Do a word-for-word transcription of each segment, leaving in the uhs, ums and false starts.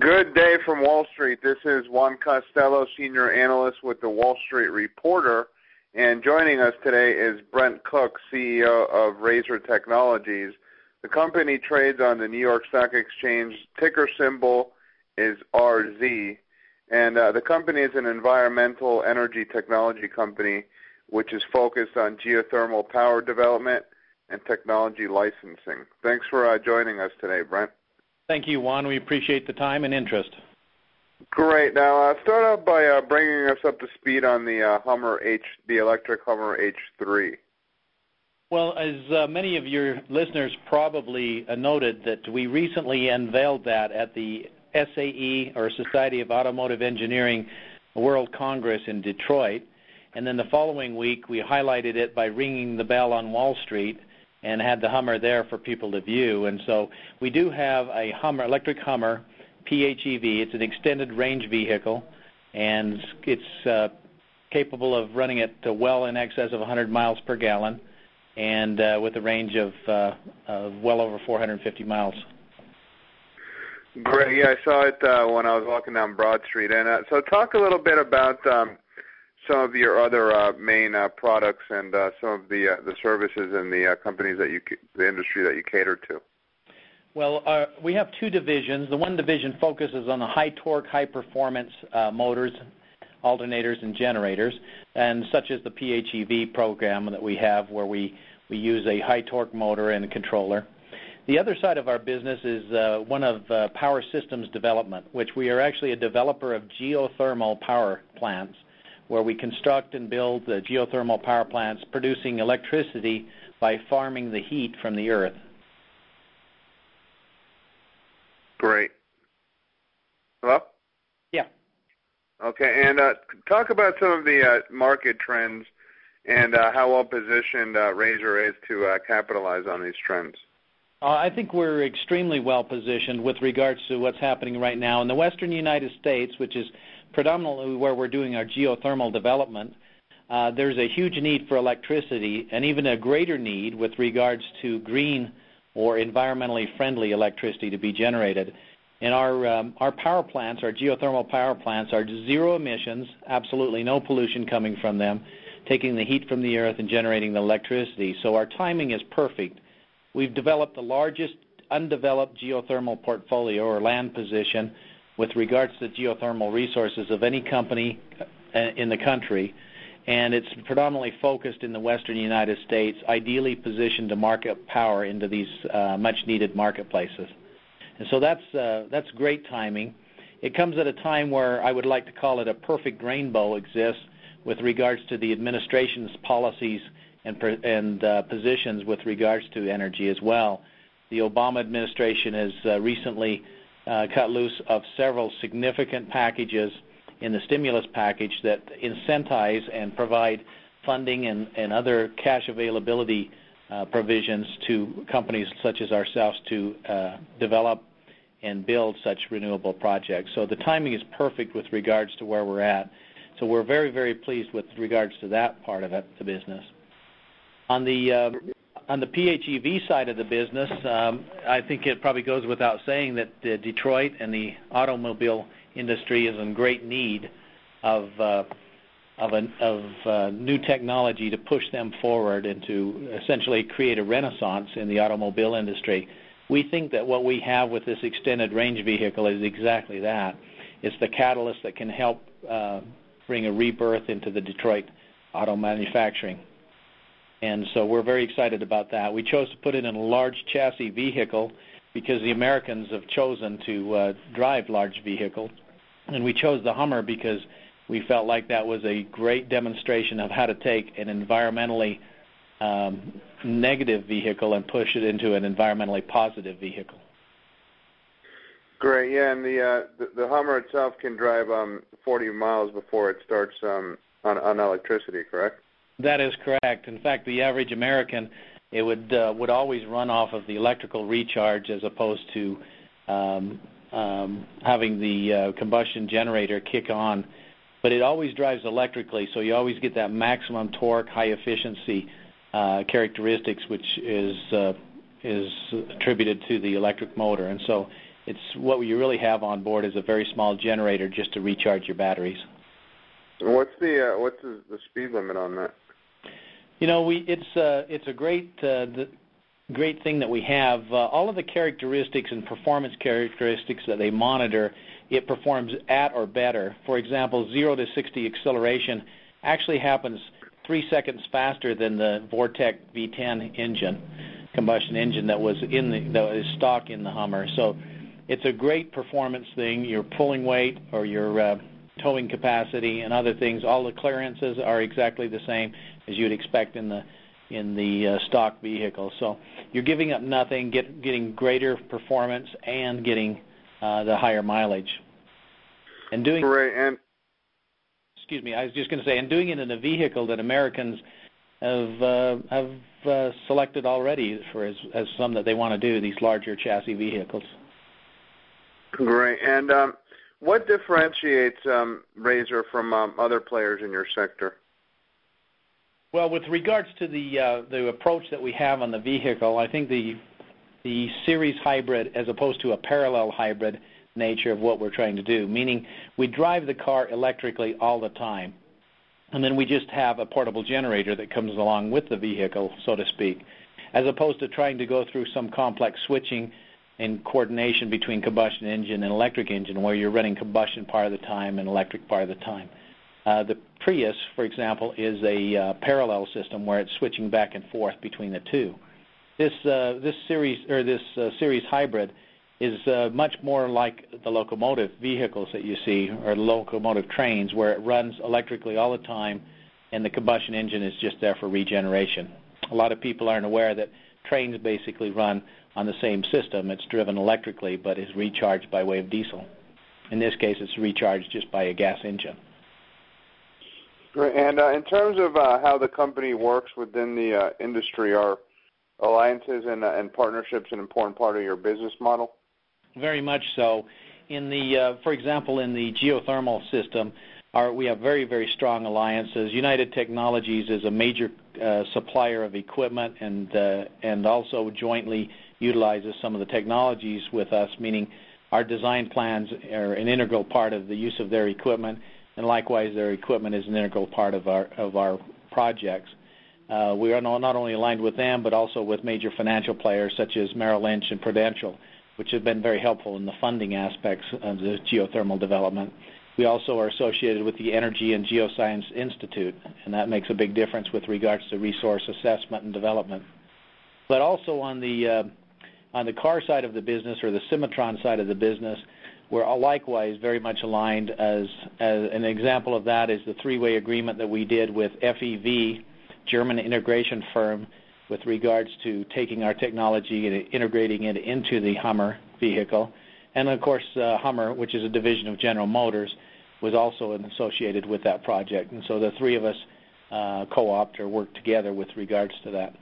Good day from Wall Street. This is Juan Costello, Senior Analyst with the Wall Street Reporter, and joining us today is Brent Cook, C E O of Razor Technologies. The company trades on the New York Stock Exchange. Ticker symbol is R Z, and uh, the company is an environmental energy technology company which is focused on geothermal power development and technology licensing. Thanks for uh, joining us today, Brent. Thank you, Juan. We appreciate the time and interest. Great. Now, uh, start out by uh, bringing us up to speed on the uh, Hummer H, the electric Hummer H three. Well, as uh, many of your listeners probably uh, noted, that we recently unveiled that at the S A E, or Society of Automotive Engineering World Congress in Detroit, and then the following week we highlighted it by ringing the bell on Wall Street and had the Hummer there for people to view. And so we do have a Hummer, electric Hummer, P H E V. It's an extended range vehicle, and it's uh, capable of running it to well in excess of one hundred miles per gallon, and uh, with a range of, uh, of well over four hundred fifty miles. Great. Yeah, I saw it uh, when I was walking down Broad Street. And uh, so talk a little bit about um, some of your other uh, main uh, products and uh, some of the uh, the services and the uh, companies that you, the industry that you cater to. Well, uh, we have two divisions. The one division focuses on the high torque, high performance uh, motors, alternators, and generators, and such as the P H E V program that we have, where we, we use a high torque motor and a controller. The other side of our business is uh, one of uh, power systems development, which we are actually a developer of geothermal power plants, where we construct and build the geothermal power plants producing electricity by farming the heat from the earth. Great. Hello? Yeah. Okay, and uh, talk about some of the uh, market trends and uh, how well positioned uh, Razor is to uh, capitalize on these trends. Uh, I think we're extremely well positioned with regards to what's happening right now in the western United States, which is predominantly where we're doing our geothermal development. Uh, there's a huge need for electricity, and even a greater need with regards to green or environmentally friendly electricity to be generated. And our, um, our power plants, our geothermal power plants, are zero emissions, absolutely no pollution coming from them, taking the heat from the earth and generating the electricity. So our timing is perfect. We've developed the largest undeveloped geothermal portfolio or land position with regards to geothermal resources of any company in the country, and it's predominantly focused in the western United States, ideally positioned to market power into these uh, much-needed marketplaces. And so that's, uh, that's great timing. It comes at a time where I would like to call it a perfect rainbow exists with regards to the administration's policies and, and uh, positions with regards to energy as well. The Obama administration has uh, recently Uh, cut loose of several significant packages in the stimulus package that incentivize and provide funding and, and other cash availability uh, provisions to companies such as ourselves to uh, develop and build such renewable projects. So the timing is perfect with regards to where we're at. So we're very, very pleased with regards to that part of it, the business. On the uh, On the P H E V side of the business, um, I think it probably goes without saying that uh, Detroit and the automobile industry is in great need of uh, of, an, of uh, new technology to push them forward and to essentially create a renaissance in the automobile industry. We think that what we have with this extended range vehicle is exactly that. It's the catalyst that can help uh, bring a rebirth into the Detroit auto manufacturing. And so we're very excited about that. We chose to put it in a large chassis vehicle because the Americans have chosen to uh, drive large vehicles. And we chose the Hummer because we felt like that was a great demonstration of how to take an environmentally um, negative vehicle and push it into an environmentally positive vehicle. Great, yeah, and the uh, the, the Hummer itself can drive um, forty miles before it starts um, on, on electricity, correct? That is correct. In fact, the average American, it would uh, would always run off of the electrical recharge as opposed to um, um, having the uh, combustion generator kick on. But it always drives electrically, so you always get that maximum torque, high efficiency uh, characteristics, which is uh, is attributed to the electric motor. And so it's what you really have on board is a very small generator just to recharge your batteries. What's the uh, what's the, the speed limit on that? You know, we it's uh, it's a great uh, the, great thing that we have. Uh, all of the characteristics and performance characteristics that they monitor, it performs at or better. For example, zero to sixty acceleration actually happens three seconds faster than the Vortec V ten engine, combustion engine that was in the that was stock in the Hummer. So it's a great performance thing. Your pulling weight or your uh, towing capacity and other things, all the clearances are exactly the same as you'd expect in the in the uh, stock vehicle. So you're giving up nothing, get, getting greater performance, and getting uh, the higher mileage. And doing Great. And excuse me, I was just going to say, and doing it in a vehicle that Americans have uh, have uh, selected already for as, as some that they want to do, these larger chassis vehicles. Great. And um, what differentiates um, Razor from um, other players in your sector? Well, with regards to the uh, the approach that we have on the vehicle, I think the the series hybrid, as opposed to a parallel hybrid nature of what we're trying to do, meaning we drive the car electrically all the time, and then we just have a portable generator that comes along with the vehicle, so to speak, as opposed to trying to go through some complex switching and coordination between combustion engine and electric engine, where you're running combustion part of the time and electric part of the time. Uh, the Prius, for example, is a uh, parallel system where it's switching back and forth between the two. This uh, this series or this uh, series hybrid is uh, much more like the locomotive vehicles that you see, or locomotive trains, where it runs electrically all the time, and the combustion engine is just there for regeneration. A lot of people aren't aware that trains basically run on the same system. It's driven electrically, but is recharged by way of diesel. In this case, it's recharged just by a gas engine. And uh, in terms of uh, how the company works within the uh, industry, are alliances and, uh, and partnerships an important part of your business model? Very much so. In the, uh, for example, in the geothermal system, our, we have very, very strong alliances. United Technologies is a major uh, supplier of equipment, and uh, and also jointly utilizes some of the technologies with us, meaning our design plans are an integral part of the use of their equipment. And likewise, their equipment is an integral part of our of our projects. Uh, we are not only aligned with them, but also with major financial players such as Merrill Lynch and Prudential, which have been very helpful in the funding aspects of the geothermal development. We also are associated with the Energy and Geoscience Institute, and that makes a big difference with regards to resource assessment and development. But also on the uh, on the car side of the business, or the Cimatron side of the business, we're likewise very much aligned. As, as an example of that is the three-way agreement that we did with F E V, German integration firm, with regards to taking our technology and integrating it into the Hummer vehicle. And, of course, uh, Hummer, which is a division of General Motors, was also associated with that project. And so the three of us uh, co-opt or work together with regards to that.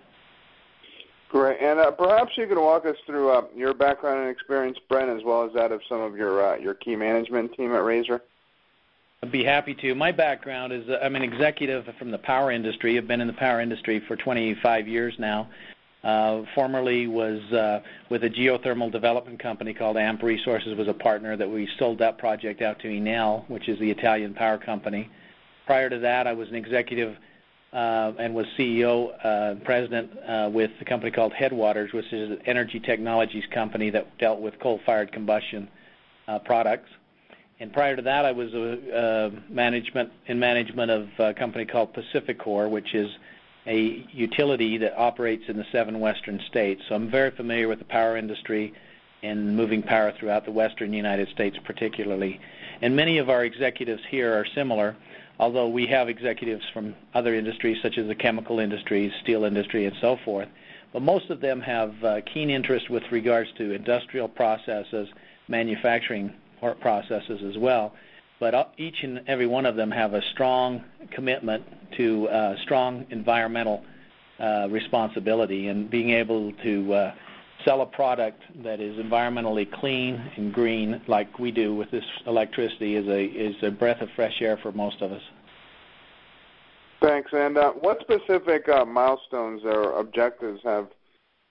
Great. And uh, perhaps you could walk us through uh, your background and experience, Brent, as well as that of some of your uh, your key management team at Razor. I'd be happy to. My background is uh, I'm an executive from the power industry. I've been in the power industry for twenty-five years now. Uh, formerly was uh, with a geothermal development company called A M P Resources, was a partner that we sold that project out to Enel, which is the Italian power company. Prior to that, I was an executive Uh, and was C E O, uh, president uh, with a company called Headwaters, which is an energy technologies company that dealt with coal-fired combustion uh, products. And prior to that, I was a, uh, management in management of a company called Pacificor, which is a utility that operates in the seven western states. So I'm very familiar with the power industry and moving power throughout the western United States particularly. And many of our executives here are similar, although we have executives from other industries such as the chemical industry, steel industry, and so forth. But most of them have uh, keen interest with regards to industrial processes, manufacturing processes as well. But each and every one of them have a strong commitment to uh, strong environmental uh, responsibility, and being able to uh, sell a product that is environmentally clean and green, like we do with this electricity, is a is a breath of fresh air for most of us. Thanks. And uh, what specific uh, milestones or objectives have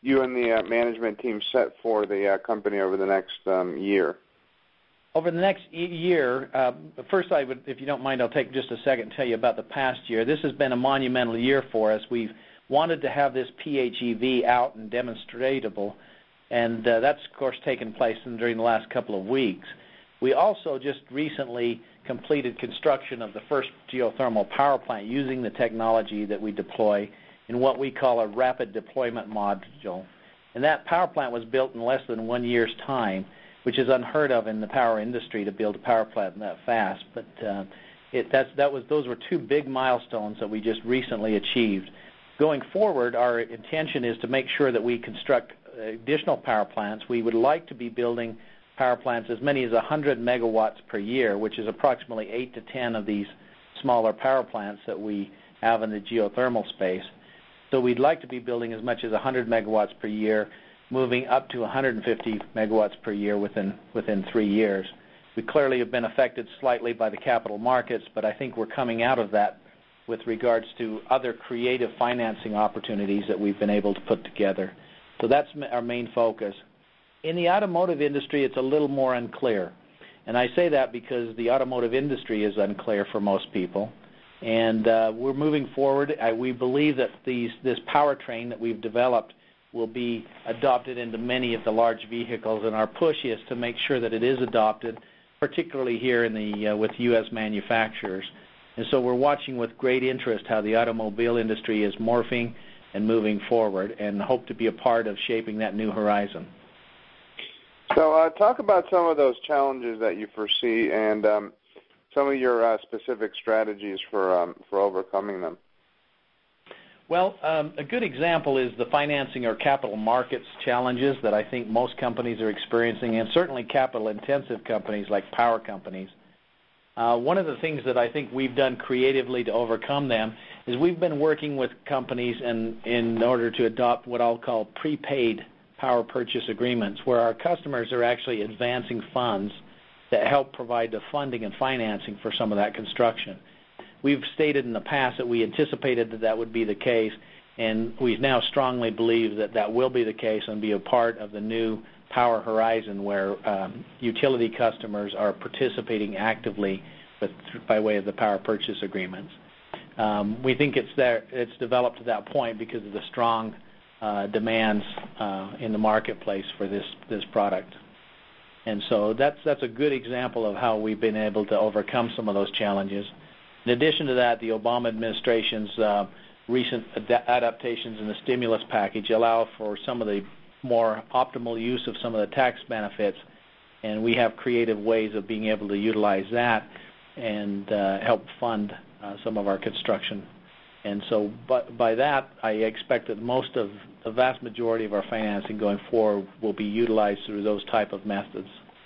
you and the uh, management team set for the uh, company over the next um, year? Over the next year, uh, first I would, if you don't mind, I'll take just a second to tell you about the past year. This has been a monumental year for us. We've wanted to have this P H E V out and demonstratable, and uh, that's, of course, taken place in, during the last couple of weeks. We also just recently completed construction of the first geothermal power plant using the technology that we deploy in what we call a rapid deployment module. And that power plant was built in less than one year's time, which is unheard of in the power industry to build a power plant that fast. But uh, it, that's, that was, those were two big milestones that we just recently achieved. Going forward, our intention is to make sure that we construct additional power plants. We would like to be building power plants as many as one hundred megawatts per year, which is approximately eight to ten of these smaller power plants that we have in the geothermal space. So we'd like to be building as much as one hundred megawatts per year, moving up to one hundred fifty megawatts per year within within three years. We clearly have been affected slightly by the capital markets, but I think we're coming out of that with regards to other creative financing opportunities that we've been able to put together. So that's our main focus. In the automotive industry, it's a little more unclear. And I say that because the automotive industry is unclear for most people. And uh, we're moving forward. I, we believe that these, this powertrain that we've developed will be adopted into many of the large vehicles, and our push is to make sure that it is adopted, particularly here in the uh, with U S manufacturers. And so we're watching with great interest how the automobile industry is morphing and moving forward, and hope to be a part of shaping that new horizon. So uh, talk about some of those challenges that you foresee and um, some of your uh, specific strategies for um, for overcoming them. Well, um, a good example is the financing or capital markets challenges that I think most companies are experiencing, and certainly capital-intensive companies like power companies. Uh, one of the things that I think we've done creatively to overcome them is we've been working with companies in, in order to adopt what I'll call prepaid power purchase agreements, where our customers are actually advancing funds that help provide the funding and financing for some of that construction. We've stated in the past that we anticipated that that would be the case, and we now strongly believe that that will be the case and be a part of the new power horizon where um, utility customers are participating actively with, by way of the power purchase agreements. Um, we think it's there, it's developed to that point because of the strong uh, demands uh, in the marketplace for this, this product. And so that's, that's a good example of how we've been able to overcome some of those challenges. In addition to that, the Obama administration's uh, recent ad- adaptations in the stimulus package allow for some of the more optimal use of some of the tax benefits, and we have creative ways of being able to utilize that and uh, help fund uh, some of our construction. And so by, by that, I expect that most of the vast majority of our financing going forward will be utilized through those type of methods.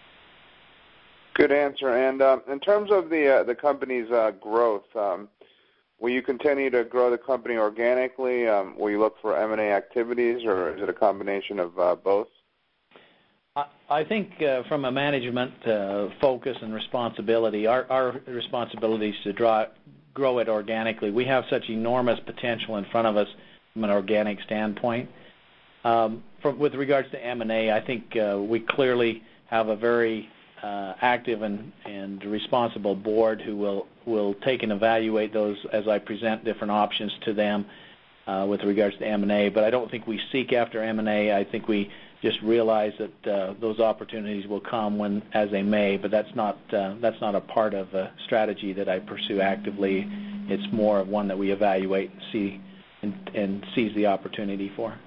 Good answer. And uh, in terms of the uh, the company's uh, growth, um, will you continue to grow the company organically? Um, will you look for M and A activities, or is it a combination of uh, both? I, I think uh, from a management uh, focus and responsibility, our, our responsibility is to draw, grow it organically. We have such enormous potential in front of us from an organic standpoint. Um, from, with regards to M and A, I think uh, we clearly have a very Uh, active and, and responsible board who will, will take and evaluate those as I present different options to them uh, with regards to M and A. But I don't think we seek after M and A. I think we just realize that uh, those opportunities will come when as they may. But that's not uh, that's not a part of a strategy that I pursue actively. It's more of one that we evaluate and see and, and seize the opportunity for.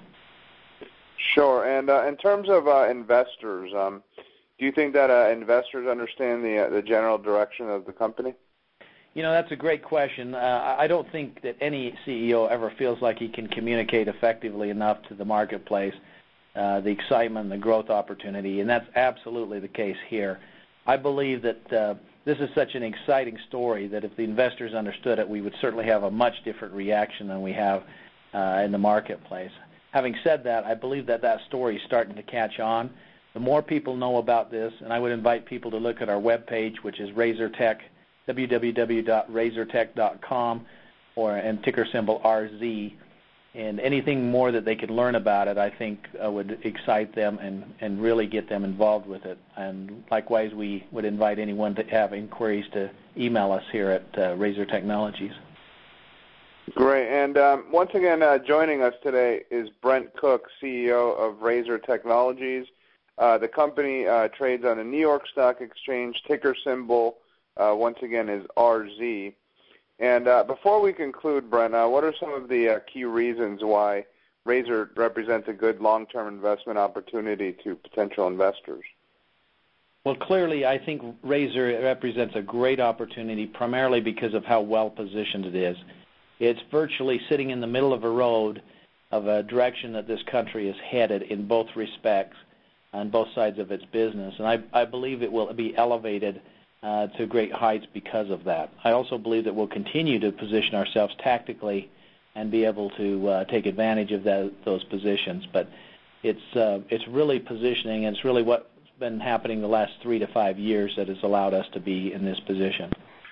Sure. And uh, in terms of uh, investors. Um, Do you think that uh, investors understand the uh, the general direction of the company? You know, that's a great question. Uh, I don't think that any C E O ever feels like he can communicate effectively enough to the marketplace uh, the excitement and the growth opportunity, and that's absolutely the case here. I believe that uh, this is such an exciting story that if the investors understood it, we would certainly have a much different reaction than we have uh, in the marketplace. Having said that, I believe that that story is starting to catch on. The more people know about this, and I would invite people to look at our webpage, which is RazorTech, w w w dot razortech dot com, or and ticker symbol R Z. and anything more that they could learn about it, I think uh, would excite them and, and really get them involved with it. And likewise, we would invite anyone to have inquiries to email us here at uh, Razor Technologies. Great. And um, once again, uh, joining us today is Brent Cook, C E O of Razor Technologies. Uh, the company uh, trades on the New York Stock Exchange. Ticker symbol, uh, once again, is R Z. And uh, before we conclude, Brent, uh, what are some of the uh, key reasons why Razor represents a good long-term investment opportunity to potential investors? Well, clearly, I think Razor represents a great opportunity primarily because of how well positioned it is. It's virtually sitting in the middle of a road of a direction that this country is headed in both respects on both sides of its business. And I, I believe it will be elevated uh, to great heights because of that. I also believe that we'll continue to position ourselves tactically and be able to uh, take advantage of that, those positions. But it's, uh, it's really positioning, and it's really what's been happening the last three to five years that has allowed us to be in this position.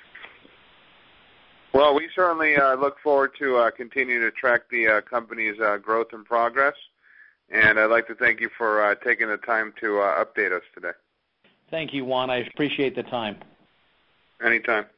Well, we certainly uh, look forward to uh, continuing to track the uh, company's uh, growth and progress, and I'd like to thank you for uh, taking the time to uh, update us today. Thank you, Juan. I appreciate the time. Anytime.